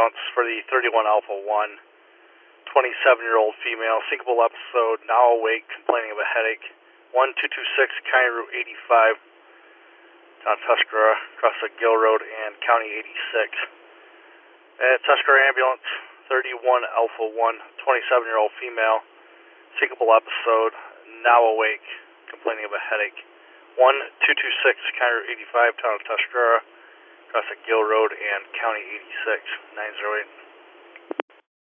ambulance for the 31 Alpha 1, 27-year-old female, syncopal episode, now awake, complaining of a headache. 1226 County Route 85, down Tuscarora, across the Gill Road and County 86. At Tuscarora ambulance, 31 Alpha 1, 27-year-old female, syncopal episode, now awake, complaining of a headache. 1226 County Route 85, town of Tuscarora, across the Gill Road and County 86, 908.